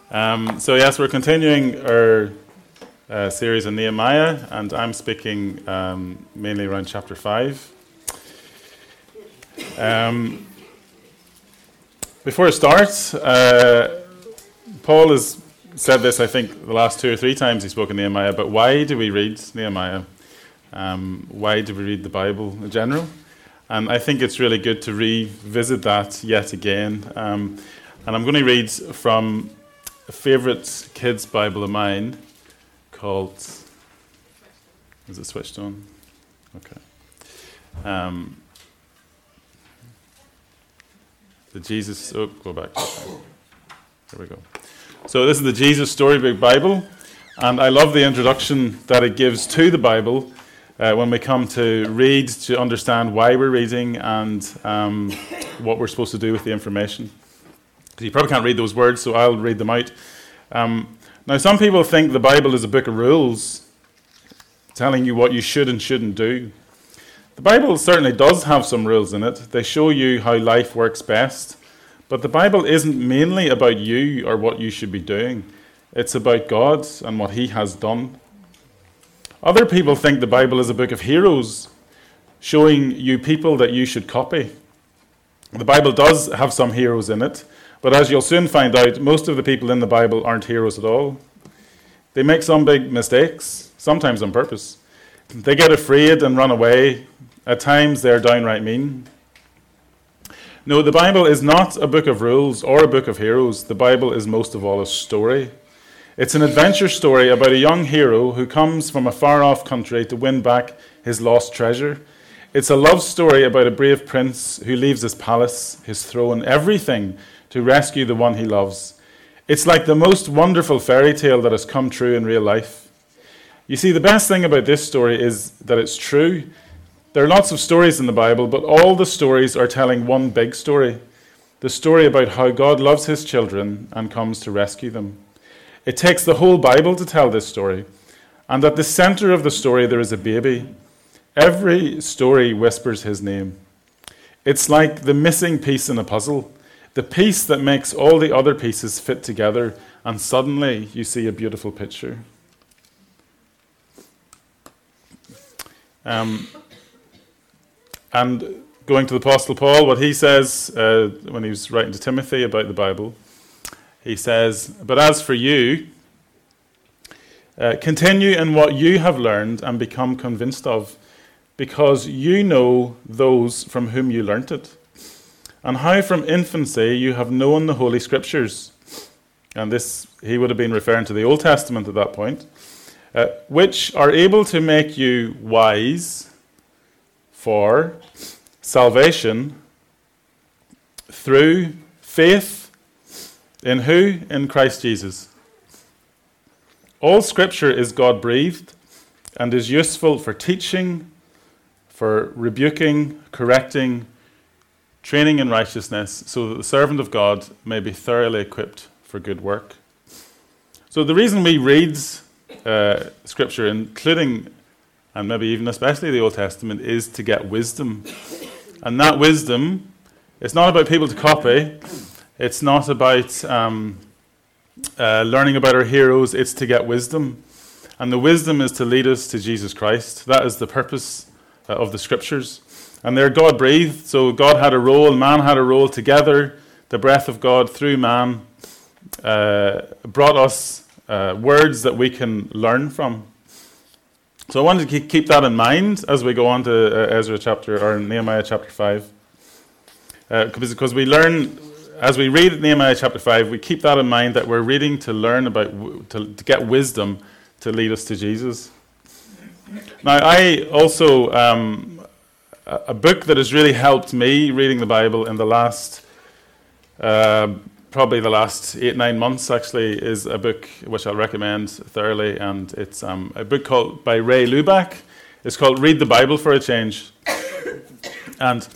Yes, we're continuing our series on Nehemiah, and I'm speaking mainly around chapter 5. Before I start, Paul has said this, I think, the last 2 or 3 times he spoke in Nehemiah, but why do we read Nehemiah? Why do we read the Bible in general? And I think it's really good to revisit that yet again. And I'm going to read from a favourite kids' Bible of mine called... Is it switched on? Okay. The Jesus... Oh, go back. Here we go. So this is the Jesus Storybook Bible, and I love the introduction that it gives to the Bible when we come to read, to understand why we're reading and what we're supposed to do with the information. You probably can't read those words, so I'll read them out. Now, some people think the Bible is a book of rules, telling you what you should and shouldn't do. The Bible certainly does have some rules in it. They show you how life works best. But the Bible isn't mainly about you or what you should be doing. It's about God and what He has done. Other people think the Bible is a book of heroes, showing you people that you should copy. The Bible does have some heroes in it, but as you'll soon find out, most of the people in the Bible aren't heroes at all. They make some big mistakes, sometimes on purpose. They get afraid and run away. At times, they're downright mean. No, the Bible is not a book of rules or a book of heroes. The Bible is most of all a story. It's an adventure story about a young hero who comes from a far-off country to win back his lost treasure. It's a love story about a brave prince who leaves his palace, his throne, everything to rescue the one he loves. It's like the most wonderful fairy tale that has come true in real life. You see, the best thing about this story is that it's true. There are lots of stories in the Bible, but all the stories are telling one big story. The story about how God loves His children and comes to rescue them. It takes the whole Bible to tell this story. And at the center of the story, there is a baby. Every story whispers His name. It's like the missing piece in a puzzle. The piece that makes all the other pieces fit together, and suddenly you see a beautiful picture. And going to the Apostle Paul, what he says when he was writing to Timothy about the Bible, he says, "But as for you, continue in what you have learned and become convinced of, because you know those from whom you learnt it, and how from infancy you have known the Holy Scriptures." And this, he would have been referring to the Old Testament at that point, which are able to make you wise for salvation through faith in who? In Christ Jesus. All Scripture is God-breathed and is useful for teaching, for rebuking, correcting, training in righteousness, so that the servant of God may be thoroughly equipped for good work. So the reason we read Scripture, including and maybe even especially the Old Testament, is to get wisdom. And that wisdom, it's not about people to copy. It's not about learning about our heroes. It's to get wisdom. And the wisdom is to lead us to Jesus Christ. That is the purpose of the Scriptures. And they're God-breathed, so God had a role, man had a role together. The breath of God through man brought us words that we can learn from. So I wanted to keep that in mind as we go on to Nehemiah chapter 5. Because we learn, as we read Nehemiah chapter 5, we keep that in mind, that we're reading to learn about, to get wisdom to lead us to Jesus. Now, I also, a book that has really helped me reading the Bible in the last, probably the last 8-9 months actually, is a book which I'll recommend thoroughly, and it's a book by Ray Luback. It's called Read the Bible for a Change. And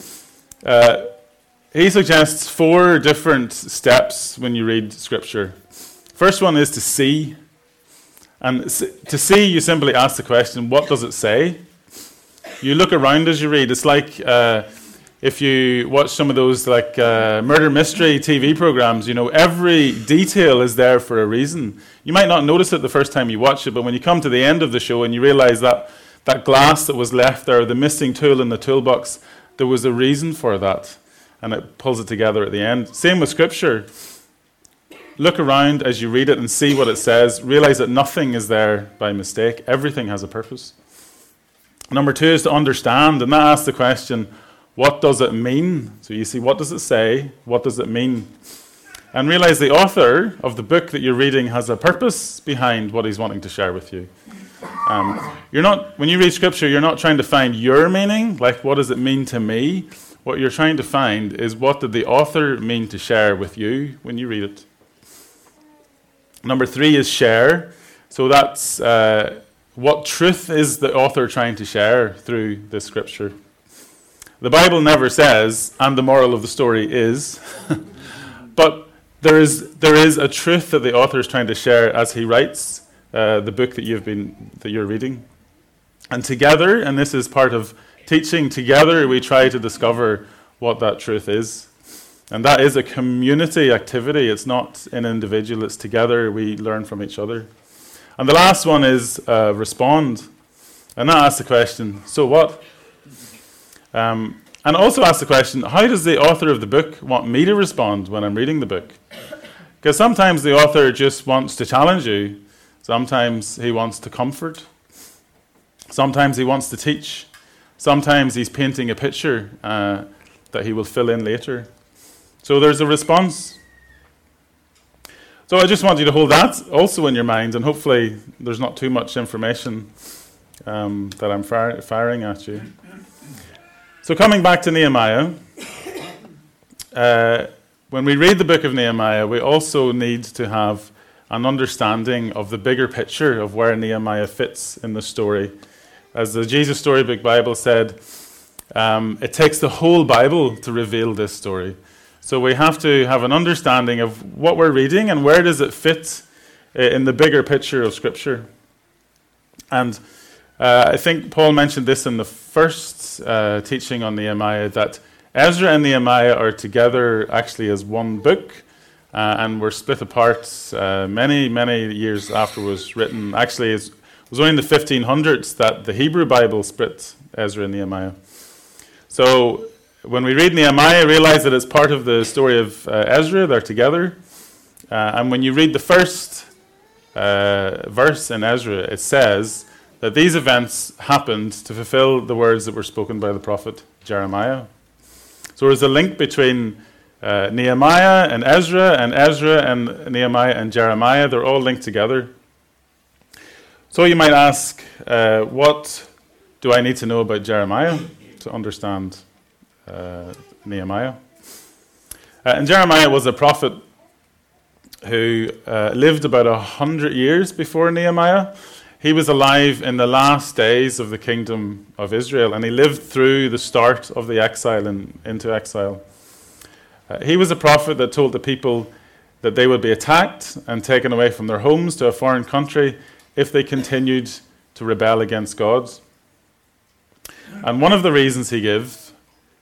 he suggests 4 different steps when you read Scripture. First one is to see. And to see, you simply ask the question, what does it say? You look around as you read. It's like if you watch some of those like murder mystery TV programs, every detail is there for a reason. You might not notice it the first time you watch it, but when you come to the end of the show and you realize that that glass that was left there, the missing tool in the toolbox, there was a reason for that, and it pulls it together at the end. Same with Scripture. Look around as you read it and see what it says. Realize that nothing is there by mistake. Everything has a purpose. Number 2 is to understand, and that asks the question, what does it mean? So you see, what does it say? What does it mean? And realize the author of the book that you're reading has a purpose behind what he's wanting to share with you. When you read Scripture, you're not trying to find your meaning, like what does it mean to me? What you're trying to find is what did the author mean to share with you when you read it. Number 3 is share. So that's what truth is the author trying to share through this Scripture. The Bible never says, and the moral of the story is, but there is a truth that the author is trying to share as he writes the book that you're reading. And together, and this is part of teaching, together we try to discover what that truth is. And that is a community activity. It's not an individual. It's together we learn from each other. And the last one is respond. And that asks the question, so what? And also ask the question, how does the author of the book want me to respond when I'm reading the book? Because sometimes the author just wants to challenge you. Sometimes he wants to comfort. Sometimes he wants to teach. Sometimes he's painting a picture that he will fill in later. So there's a response. So I just want you to hold that also in your mind, and hopefully there's not too much information that I'm firing at you. So coming back to Nehemiah, when we read the book of Nehemiah, we also need to have an understanding of the bigger picture of where Nehemiah fits in the story. As the Jesus Storybook Bible said, it takes the whole Bible to reveal this story. So we have to have an understanding of what we're reading and where does it fit in the bigger picture of Scripture. And I think Paul mentioned this in the first teaching on Nehemiah, that Ezra and Nehemiah are together actually as one book, and were split apart many, many years after it was written. Actually, it was only in the 1500s that the Hebrew Bible split Ezra and Nehemiah. So when we read Nehemiah, realize that it's part of the story of Ezra. They're together. And when you read the first verse in Ezra, it says that these events happened to fulfill the words that were spoken by the prophet Jeremiah. So there's a link between Nehemiah and Ezra and Nehemiah and Jeremiah. They're all linked together. So you might ask, what do I need to know about Jeremiah to understand Nehemiah? And Jeremiah was a prophet who lived about 100 years before Nehemiah. He was alive in the last days of the kingdom of Israel, and he lived through the start of the exile and into exile. He was a prophet that told the people that they would be attacked and taken away from their homes to a foreign country if they continued to rebel against God. And one of the reasons he gives,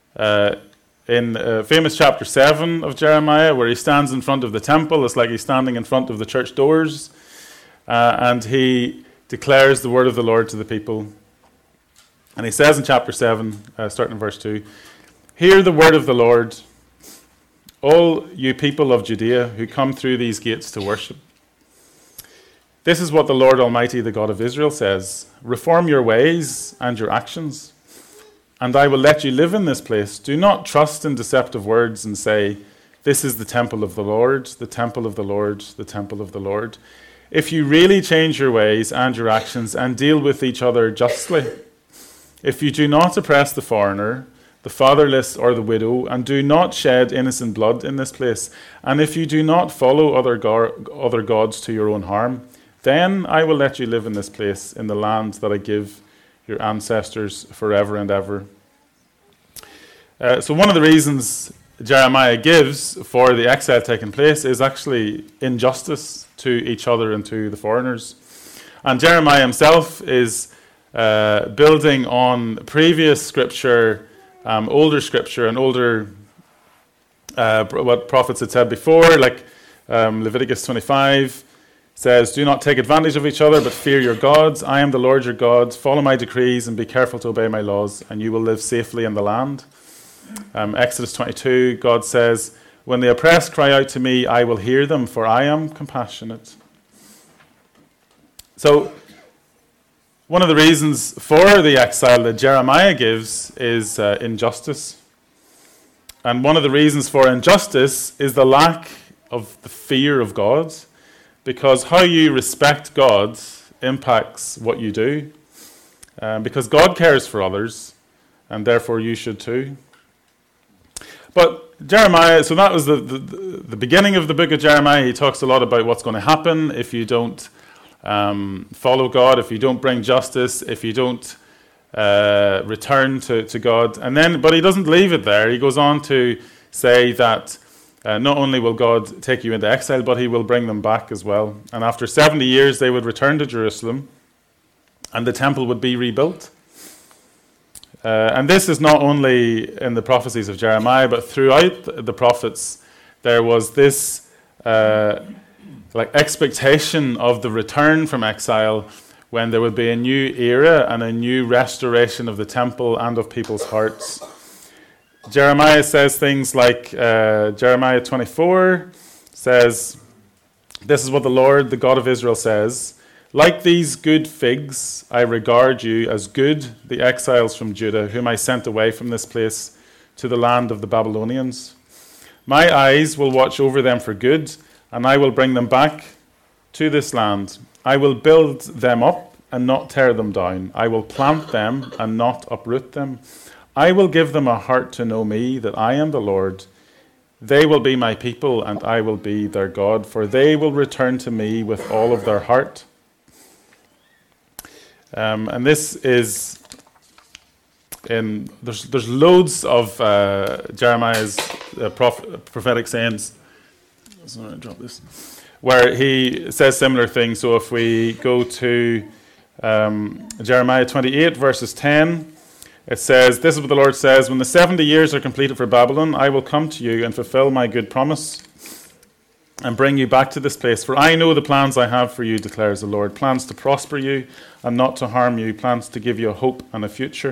in famous chapter 7 of Jeremiah, where he stands in front of the temple, it's like he's standing in front of the church doors, and he declares the word of the Lord to the people. And he says in chapter 7, starting in verse 2, "Hear the word of the Lord, all you people of Judea who come through these gates to worship. This is what the Lord Almighty, the God of Israel, says. Reform your ways and your actions, and I will let you live in this place. Do not trust in deceptive words and say, 'This is the temple of the Lord, the temple of the Lord, the temple of the Lord.' If you really change your ways and your actions and deal with each other justly, if you do not oppress the foreigner, the fatherless or the widow, and do not shed innocent blood in this place, and if you do not follow other gods to your own harm, then I will let you live in this place, in the land that I give your ancestors forever and ever." So one of the reasons Jeremiah gives for the exile taking place is actually injustice to each other and to the foreigners. And Jeremiah himself is building on previous scripture older scripture and older what prophets had said before, like Leviticus 25 says, "Do not take advantage of each other, but fear your gods. I am the Lord your God. Follow my decrees and be careful to obey my laws, and you will live safely in the land." Exodus 22, God says, "When the oppressed cry out to me, I will hear them, for I am compassionate." So, one of the reasons for the exile that Jeremiah gives is injustice. And one of the reasons for injustice is the lack of the fear of God, because how you respect God impacts what you do. Because God cares for others, and therefore you should too. But Jeremiah, so that was the beginning of the book of Jeremiah. He talks a lot about what's going to happen if you don't follow God, if you don't bring justice, if you don't return to God. But he doesn't leave it there. He goes on to say that not only will God take you into exile, but he will bring them back as well. And after 70 years, they would return to Jerusalem, and the temple would be rebuilt. And this is not only in the prophecies of Jeremiah, but throughout the prophets, there was this expectation of the return from exile, when there would be a new era and a new restoration of the temple and of people's hearts. Jeremiah says things like, Jeremiah 24 says, "This is what the Lord, the God of Israel, says, like these good figs, I regard you as good, the exiles from Judah, whom I sent away from this place to the land of the Babylonians. My eyes will watch over them for good, and I will bring them back to this land. I will build them up and not tear them down. I will plant them and not uproot them. I will give them a heart to know me, that I am the Lord. They will be my people, and I will be their God, for they will return to me with all of their heart." And this is there's loads of Jeremiah's prophetic sayings. Sorry, I dropped this. Where he says similar things. So if we go to Jeremiah 28, verses 10, it says, "This is what the Lord says, when the 70 years are completed for Babylon, I will come to you and fulfill my good promise and bring you back to this place. For I know the plans I have for you, declares the Lord, plans to prosper you and not to harm you, plans to give you a hope and a future."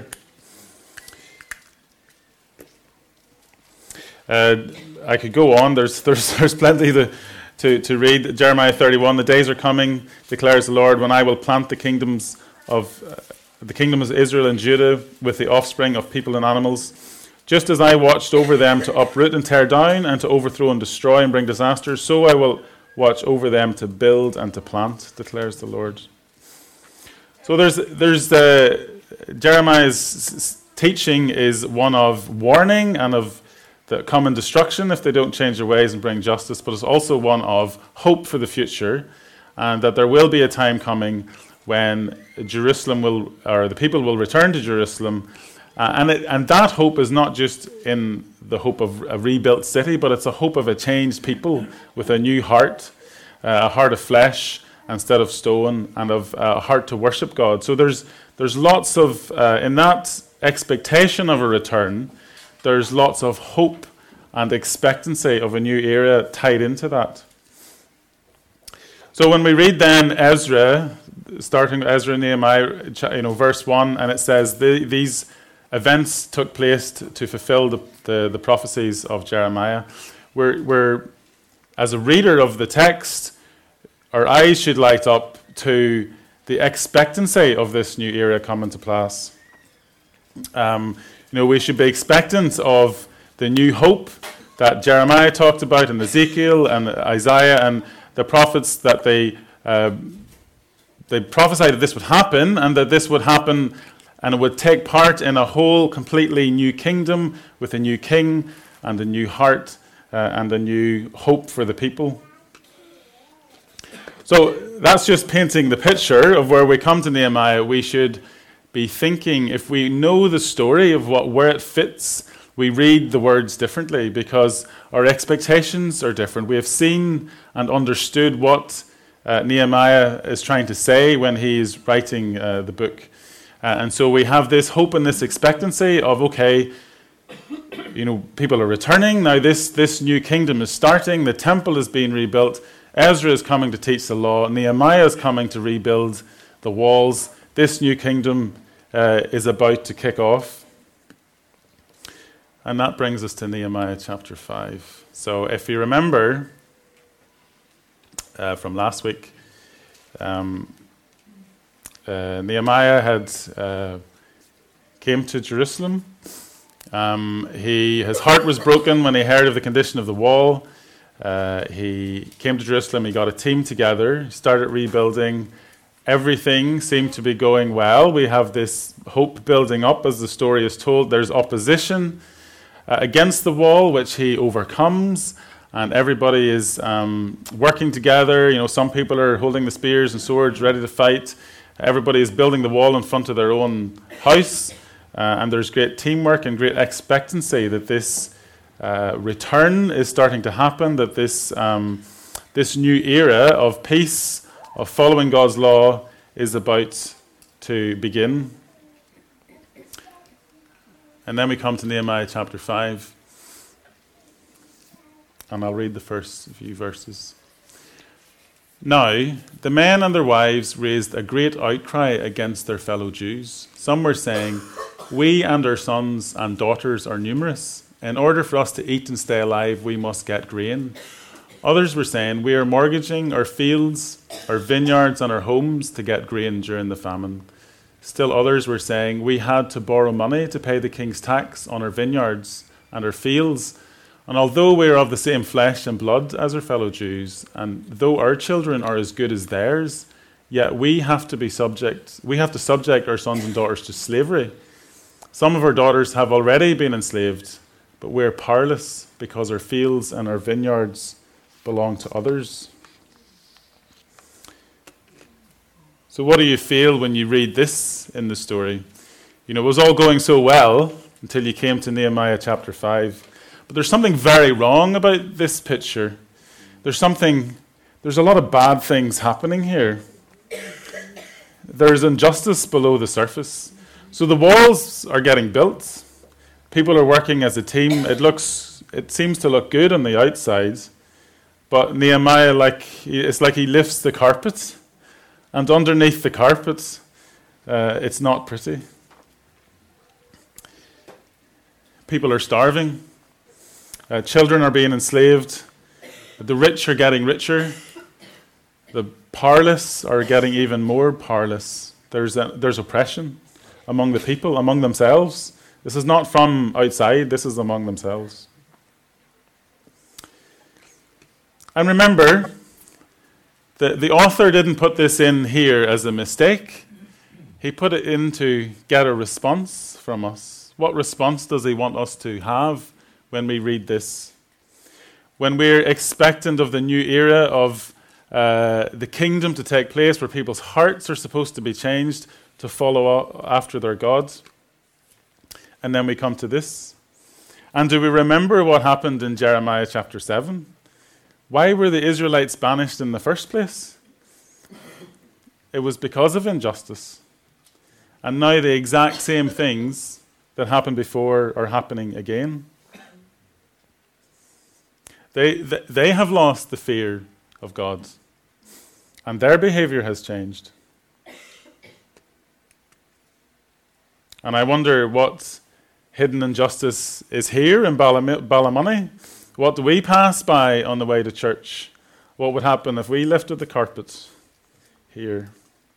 I could go on. There's plenty to read. Jeremiah 31, "The days are coming, declares the Lord, when I will plant the kingdoms of Israel and Judah with the offspring of people and animals. Just as I watched over them to uproot and tear down, and to overthrow and destroy and bring disasters, so I will watch over them to build and to plant, declares the Lord." So there's Jeremiah's teaching is one of warning and of the common destruction if they don't change their ways and bring justice, but it's also one of hope for the future, and that there will be a time coming when the people will return to Jerusalem. And that hope is not just in the hope of a rebuilt city, but it's a hope of a changed people with a new heart, a heart of flesh instead of stone, and of a heart to worship God. So there's lots of, in that expectation of a return, there's lots of hope and expectancy of a new era tied into that. So when we read then Ezra, starting with Ezra and Nehemiah, verse 1, and it says these events took place to fulfill the prophecies of Jeremiah. We're, as a reader of the text, our eyes should light up to the expectancy of this new era coming to pass. We should be expectant of the new hope that Jeremiah talked about, and Ezekiel and Isaiah and the prophets, that they prophesied that this would happen, and that this would happen, and it would take part in a whole completely new kingdom with a new king and a new heart and a new hope for the people. So that's just painting the picture of where we come to Nehemiah. We should be thinking, if we know the story of where it fits, we read the words differently because our expectations are different. We have seen and understood what Nehemiah is trying to say when he's writing the book. And so we have this hope and this expectancy of, okay, people are returning. Now this new kingdom is starting. The temple is being rebuilt. Ezra is coming to teach the law. Nehemiah is coming to rebuild the walls. This new kingdom is about to kick off. And that brings us to Nehemiah chapter 5. So if you remember from last week, Nehemiah had came to Jerusalem. His heart was broken when he heard of the condition of the wall. He came to Jerusalem, he got a team together, started rebuilding. Everything seemed to be going well. We have this hope building up as the story is told. There's opposition against the wall, which he overcomes, and everybody is working together. Some people are holding the spears and swords ready to fight. Everybody is building the wall in front of their own house, and there's great teamwork and great expectancy that this return is starting to happen, that this new era of peace, of following God's law, is about to begin. And then we come to Nehemiah chapter 5, and I'll read the first few verses. Now, the men and their wives raised a great outcry against their fellow Jews. Some were saying, "We and our sons and daughters are numerous. In order for us to eat and stay alive, we must get grain." Others were saying, "We are mortgaging our fields, our vineyards, and our homes to get grain during the famine." Still others were saying, "We had to borrow money to pay the king's tax on our vineyards and our fields. And although we are of the same flesh and blood as our fellow Jews, and though our children are as good as theirs, yet we have to subject our sons and daughters to slavery. Some of our daughters have already been enslaved, but we're powerless because our fields and our vineyards belong to others." So what do you feel when you read this in the story? It was all going so well until you came to Nehemiah chapter 5. But there's something very wrong about this picture. There's a lot of bad things happening here. There's injustice below the surface. So the walls are getting built. People are working as a team. It seems to look good on the outside. But Nehemiah, it's like he lifts the carpet. And underneath the carpet, it's not pretty. People are starving. Children are being enslaved. The rich are getting richer. The powerless are getting even more powerless. There's oppression among the people, among themselves. This is not from outside, this is among themselves. And remember, the author didn't put this in here as a mistake. He put it in to get a response from us. What response does he want us to have when we read this? When we're expectant of the new era of the kingdom to take place, where people's hearts are supposed to be changed to follow after their God. And then we come to this. And do we remember what happened in Jeremiah chapter 7? Why were the Israelites banished in the first place? It was because of injustice. And now the exact same things that happened before are happening again. They have lost the fear of God, and their behavior has changed. And I wonder what hidden injustice is here in Ballymoney. What do we pass by on the way to church? What would happen if we lifted the carpet here?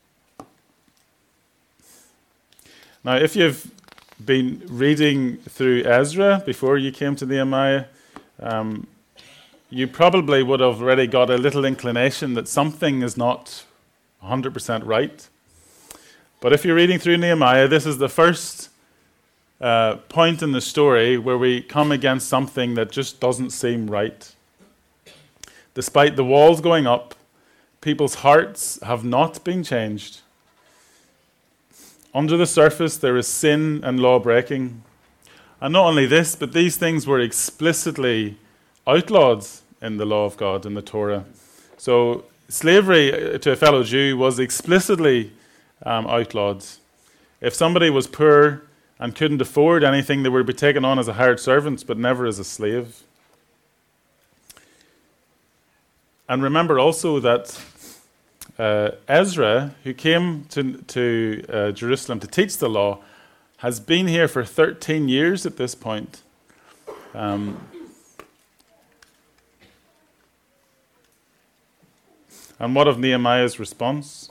Now, if you've been reading through Ezra before you came to Nehemiah, you probably would have already got a little inclination that something is not 100% right. But if you're reading through Nehemiah, this is the first point in the story where we come against something that just doesn't seem right. Despite the walls going up, people's hearts have not been changed. Under the surface, there is sin and law breaking. And not only this, but these things were explicitly outlawed in the law of God, in the Torah. So slavery to a fellow Jew was explicitly outlawed. If somebody was poor and couldn't afford anything, they would be taken on as a hired servant, but never as a slave. And remember also that Ezra, who came to Jerusalem to teach the law, has been here for 13 years at this point. And what of Nehemiah's response?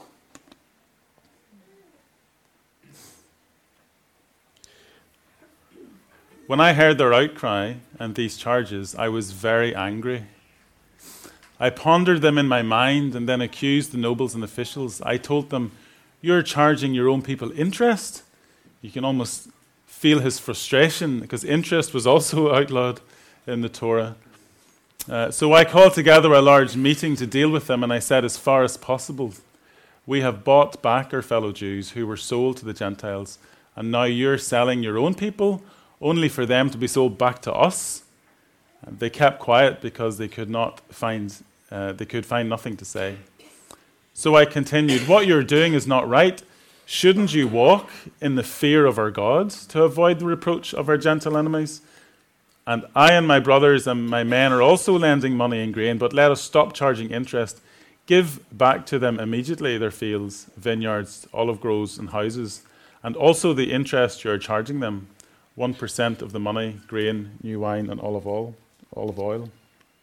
When I heard their outcry and these charges, I was very angry. I pondered them in my mind and then accused the nobles and officials. I told them, "You're charging your own people interest?" You can almost feel his frustration because interest was also outlawed in the Torah. So I called together a large meeting to deal with them, and I said, as far as possible, we have bought back our fellow Jews who were sold to the Gentiles, and now you're selling your own people only for them to be sold back to us. And they kept quiet because they could find nothing to say. So I continued, "What you're doing is not right. Shouldn't you walk in the fear of our God to avoid the reproach of our Gentile enemies? And I and my brothers and my men are also lending money and grain, but let us stop charging interest. Give back to them immediately their fields, vineyards, olive groves, and houses, and also the interest you are charging them, 1% of the money, grain, new wine, and olive oil."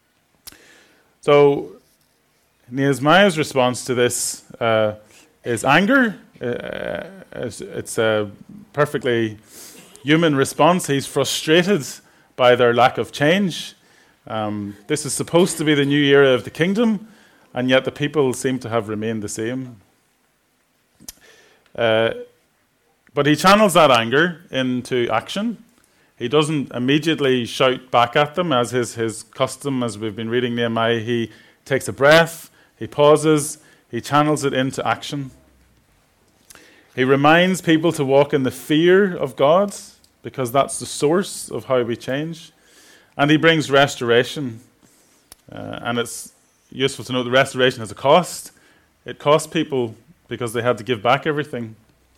So Nehemiah's response to this is anger. It's a perfectly human response. He's frustrated by their lack of change. This is supposed to be the new era of the kingdom, and yet the people seem to have remained the same. But he channels that anger into action. He doesn't immediately shout back at them, as his custom, as we've been reading Nehemiah. He takes a breath, he pauses, he channels it into action. He reminds people to walk in the fear of God, because that's the source of how we change. And he brings restoration. And it's useful to know that restoration has a cost. It cost people because they had to give back everything.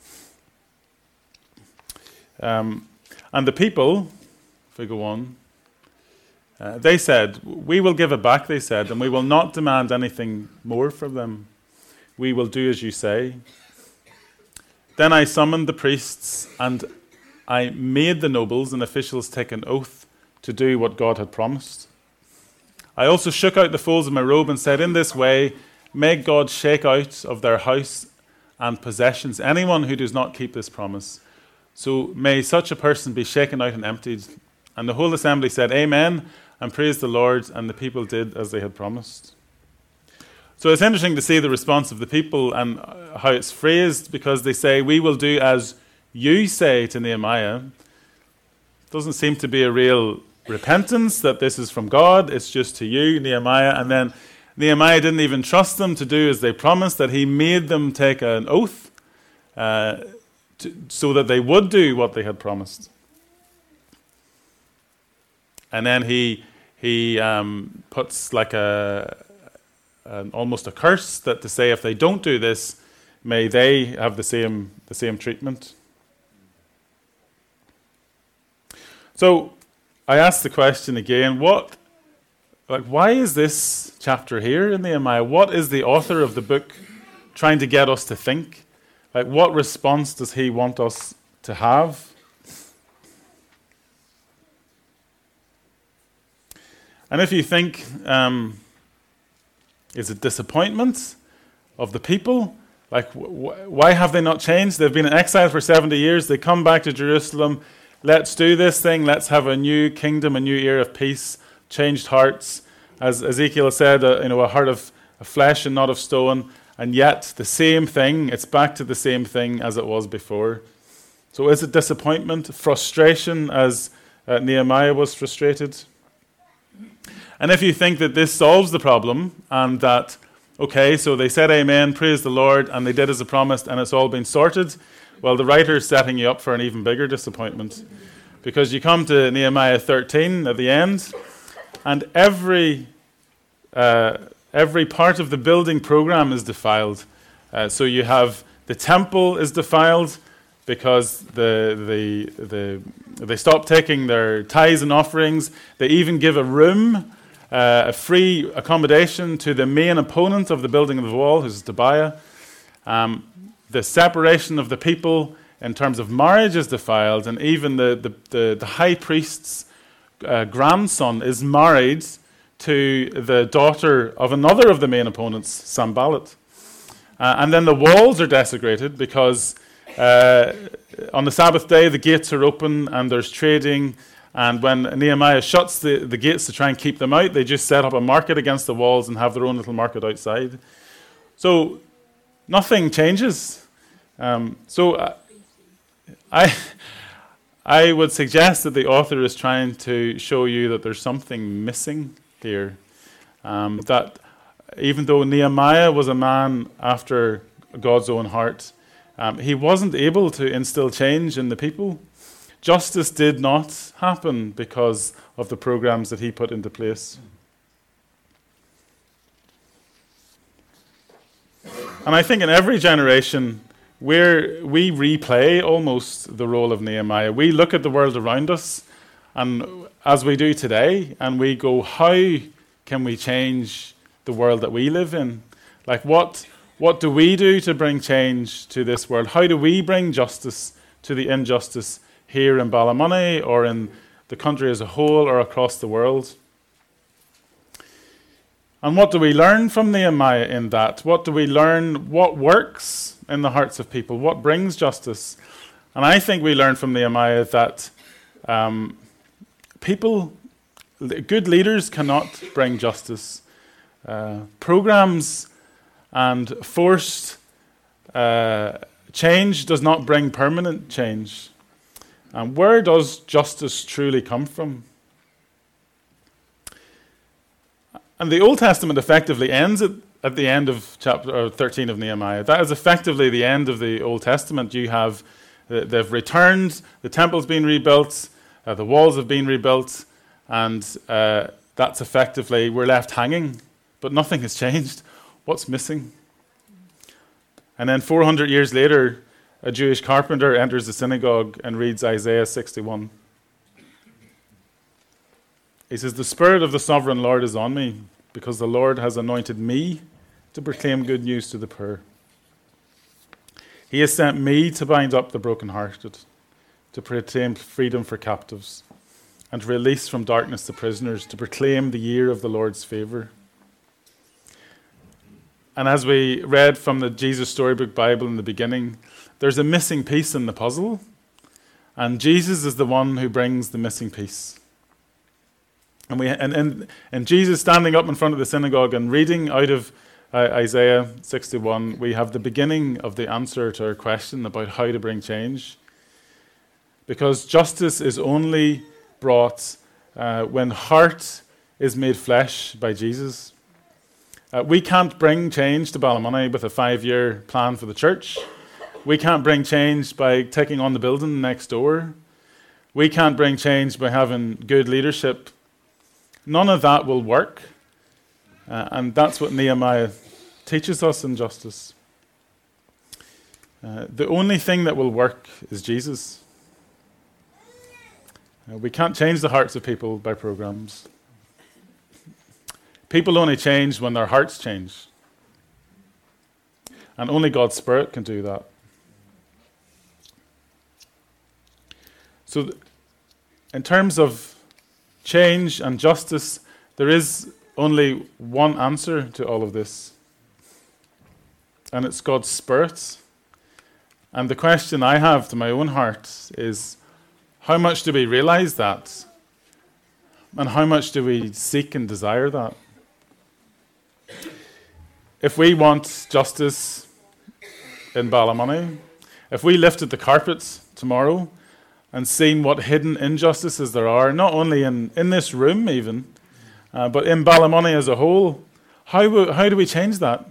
And the people, if we go on, they said, "We will give it back," they said, "and we will not demand anything more from them. We will do as you say." Then I summoned the priests, and I made the nobles and officials take an oath to do what God had promised. I also shook out the folds of my robe and said, "In this way, may God shake out of their house and possessions anyone who does not keep this promise. So may such a person be shaken out and emptied." And the whole assembly said, "Amen," and praised the Lord, and the people did as they had promised. So it's interesting to see the response of the people and how it's phrased, because they say, "We will do as you say," to Nehemiah. Doesn't seem to be a real repentance that this is from God. It's just to you, Nehemiah. And then Nehemiah didn't even trust them to do as they promised, that he made them take an oath so that they would do what they had promised. And then he puts like almost a curse, that to say if they don't do this, may they have the same treatment. So I ask the question again: why is this chapter here in Nehemiah? What is the author of the book trying to get us to think? What response does he want us to have? And if you think, is it disappointment of the people? Why have they not changed? They've been in exile for 70 years. They come back to Jerusalem. Let's do this thing. Let's have a new kingdom, a new era of peace, changed hearts. As Ezekiel said, a heart of flesh and not of stone. And yet the same thing, it's back to the same thing as it was before. So is it disappointment, frustration, as Nehemiah was frustrated? And if you think that this solves the problem, and that, okay, so they said amen, praise the Lord, and they did as they promised, and it's all been sorted, well, the writer is setting you up for an even bigger disappointment. Because you come to Nehemiah 13 at the end, and every part of the building program is defiled. So you have the temple is defiled, because they stop taking their tithes and offerings. They even give a room, a free accommodation to the main opponent of the building of the wall, who's Tobiah. The separation of the people in terms of marriage is defiled, and even the high priest's grandson is married to the daughter of another of the main opponents, Sanballat. And then the walls are desecrated because on the Sabbath day the gates are open and there's trading, and when Nehemiah shuts the gates to try and keep them out, they just set up a market against the walls and have their own little market outside. So nothing changes. I would suggest that the author is trying to show you that there's something missing here. That even though Nehemiah was a man after God's own heart, he wasn't able to instill change in the people. Justice did not happen because of the programs that he put into place. And I think in every generation, we replay almost the role of Nehemiah. We look at the world around us, and as we do today, and we go, how can we change the world that we live in? Like, what do we do to bring change to this world? How do we bring justice to the injustice here in Ballymoney or in the country as a whole or across the world? And what do we learn from Nehemiah in that? What do we learn? What works in the hearts of people? What brings justice? And I think we learn from Nehemiah that good leaders cannot bring justice. Programs and forced change does not bring permanent change. And where does justice truly come from? And the Old Testament effectively ends at the end of chapter 13 of Nehemiah. That is effectively the end of the Old Testament. You have, they've returned, the temple's been rebuilt, the walls have been rebuilt, and that's effectively, we're left hanging, but nothing has changed. What's missing? And then 400 years later, a Jewish carpenter enters the synagogue and reads Isaiah 61. He says, "The Spirit of the Sovereign Lord is on me, because the Lord has anointed me to proclaim good news to the poor. He has sent me to bind up the brokenhearted, to proclaim freedom for captives, and to release from darkness the prisoners, to proclaim the year of the Lord's favour." And as we read from the Jesus Storybook Bible in the beginning, there's a missing piece in the puzzle, and Jesus is the one who brings the missing piece. And Jesus standing up in front of the synagogue and reading out of Isaiah 61, we have the beginning of the answer to our question about how to bring change. Because justice is only brought when heart is made flesh by Jesus. We can't bring change to Ballymoney with a 5-year plan for the church. We can't bring change by taking on the building next door. We can't bring change by having good leadership. None of that will work. And that's what Nehemiah teaches us in justice. The only thing that will work is Jesus. We can't change the hearts of people by programs. People only change when their hearts change. And only God's Spirit can do that. So, in terms of change and justice, there is only one answer to all of this. And it's God's Spirit. And the question I have to my own heart is, how much do we realize that? And how much do we seek and desire that? If we want justice in Ballymoney, if we lifted the carpets tomorrow and seen what hidden injustices there are, not only in this room even, but in Ballymoney as a whole, how do we change that?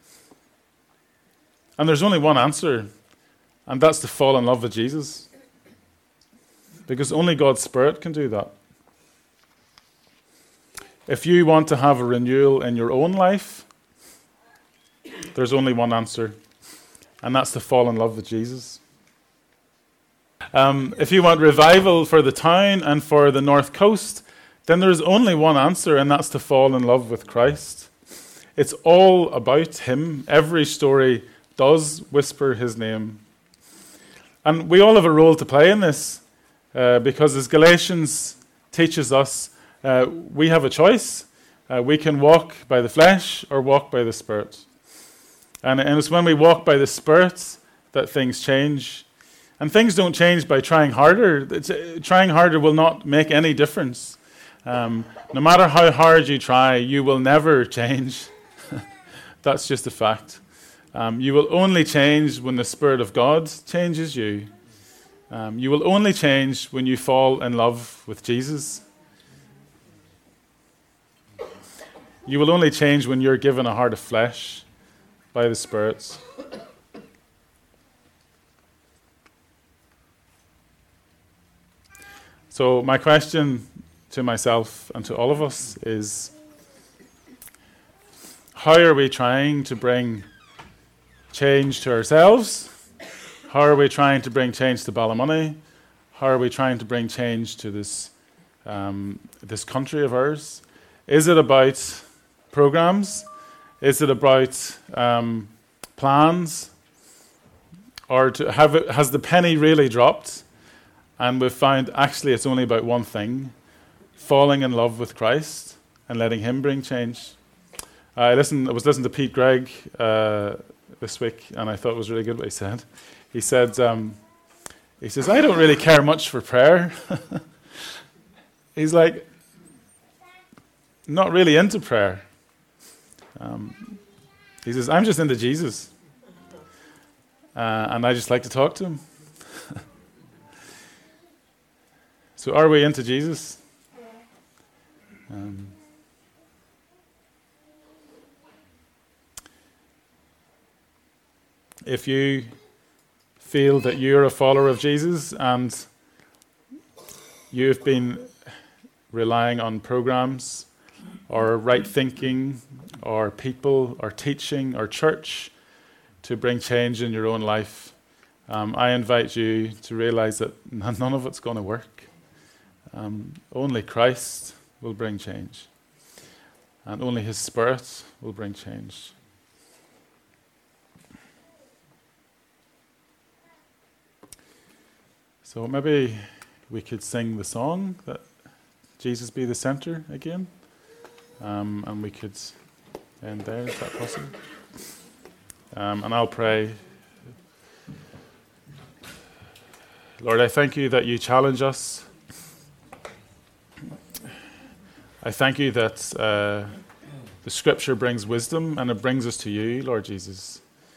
And there's only one answer, and that's to fall in love with Jesus. Because only God's Spirit can do that. If you want to have a renewal in your own life, there's only one answer, and that's to fall in love with Jesus. If you want revival for the town and for the North Coast, then there's only one answer, and that's to fall in love with Christ. It's all about him. Every story does whisper his name. And we all have a role to play in this, because as Galatians teaches us, we have a choice. We can walk by the flesh or walk by the Spirit. And it's when we walk by the Spirit that things change. And things don't change by trying harder. Trying harder will not make any difference. No matter how hard you try, you will never change. That's just a fact. You will only change when the Spirit of God changes you. You will only change when you fall in love with Jesus. You will only change when you're given a heart of flesh by the Spirit. So my question to myself and to all of us is, how are we trying to bring change to ourselves? How are we trying to bring change to Ballymoney? How are we trying to bring change to this country of ours? Is it about programs? Is it about plans? Or has the penny really dropped and we've found actually it's only about one thing, falling in love with Christ and letting him bring change? I was listening to Pete Gregg this week, and I thought it was really good what he said. He says, I don't really care much for prayer. He's like, not really into prayer. He says, I'm just into Jesus. And I just like to talk to him. So are we into Jesus? If you feel that you're a follower of Jesus and you've been relying on programs or right thinking or people or teaching or church to bring change in your own life, I invite you to realize that none of it's going to work. Only Christ will bring change, and only his Spirit will bring change. So maybe we could sing the song that Jesus be the center again, and we could end there. Is that possible? And I'll pray. Lord, I thank you that you challenge us. I thank you that the Scripture brings wisdom and it brings us to you, Lord Jesus.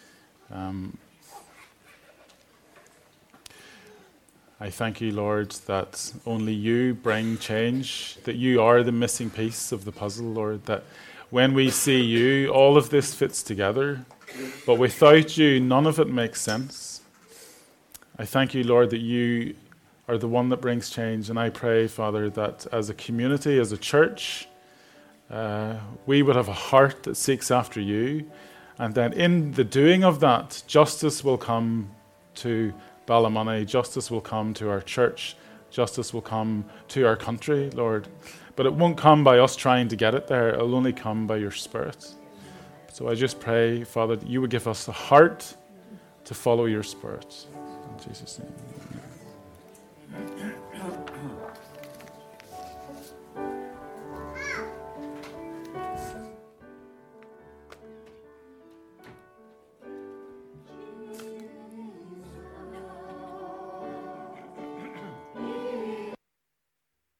I thank you, Lord, that only you bring change, that you are the missing piece of the puzzle, Lord, that when we see you, all of this fits together, but without you, none of it makes sense. I thank you, Lord, that you are the one that brings change, and I pray, Father, that as a community, as a church, we would have a heart that seeks after you, and that in the doing of that, justice will come to Ballymoney, justice will come to our church, justice will come to our country, Lord. But it won't come by us trying to get it there, it'll only come by your Spirit. So I just pray, Father, that you would give us a heart to follow your Spirit. In Jesus' name.